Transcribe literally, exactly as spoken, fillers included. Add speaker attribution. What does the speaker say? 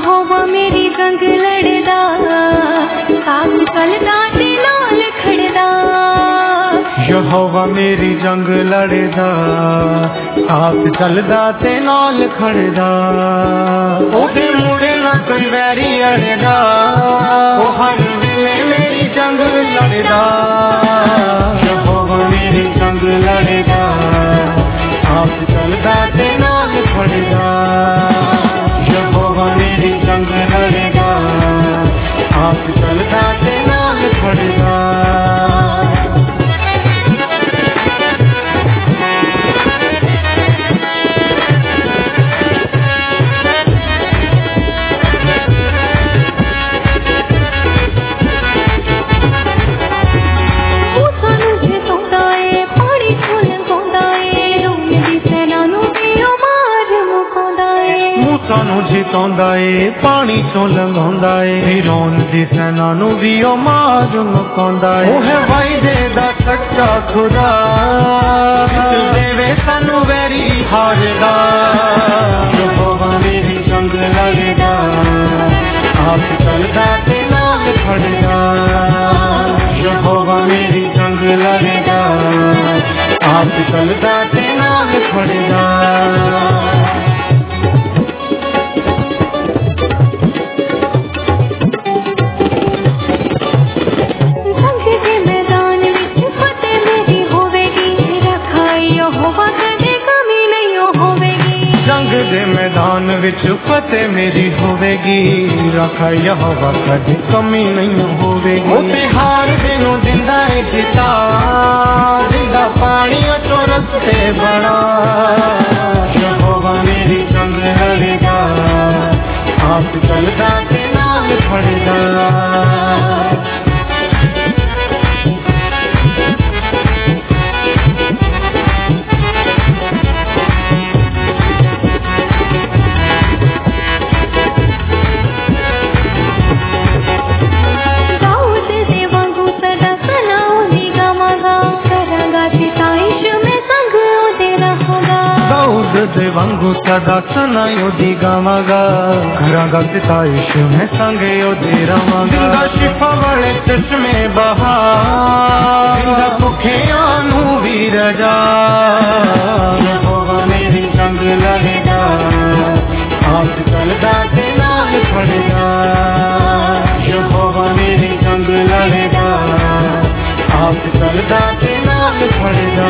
Speaker 1: यहोवा मेरी जंग लड़दा, आप चलदा ते नाल खड़दा।
Speaker 2: यहोवा मेरी जंग लड़दा, आप चलदा ते नाल खड़दा। ओदे मुड़े ना कोई वैरी अड़दा, ओ हर वेले मेरी जंग लड़दा। यहोवा मेरी जंग लड़दा, आप चलदा ते नाल खड़दा। यहोवा मेरी जंग लड़दा, आप चलदा ते नाल खड़दा। सानू जितांदा ए पानी चों लंघांदा ए, फिरौन दी सेना नू भी ओ मार मुकांदा ए। ओ है वायदे दा सच्चा खुदा, देवे सानू वैरी हारदा। यहोवा मेरी जंग लड़दा, आप चलदा ते नाल खड़दा। यहोवा मेरी जंग लड़दा, आप चलदा ते नाल खड़दा। जंग दे मैदान विच फतेह मेरी होवेगी, रखा यहोवा कदी कमी नहीं होवेगी। ओ तिहार दिनों दिंदा है जिता, दिंदा पानी चो रस्ते बड़ा। यहोवा मेरी जंग लड़दा, आप चलदा ते नाल खड़दा। दे वांगू सदा सनायो दी गावांगा, करांगा सिताइश में संगे ओ दे रवांगा। दिंदा शिफा वाले चश्मे बहार, दिंदा भुखियां नू भी रजा। यहोवा मेरी जंग लड़दा, आप चलदा ते नाल खड़दा। यहोवा मेरी जंग लड़दा, आप चलदा ते नाल खड़दा।